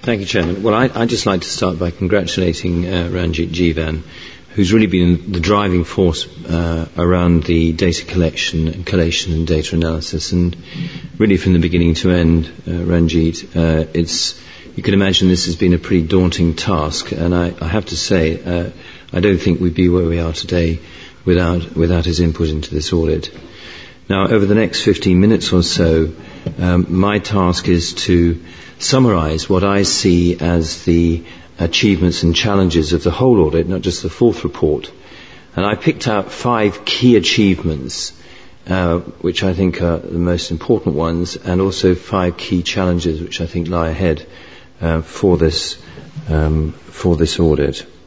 Thank you, Chairman. Well, I'd just like to start by congratulating Ranjit Jivan, who's really been the driving force around the data collection and collation and data analysis. And really from the beginning to end, Ranjit, you can imagine this has been a pretty daunting task. And I have to say, I don't think we'd be where we are today without his input into this audit. Now, over the next 15 minutes or so, my task is to summarize what I see as the achievements and challenges of the whole audit, not just the fourth report. And I picked out 5 key achievements, which I think are the most important ones, and also 5 key challenges which I think lie ahead for this audit.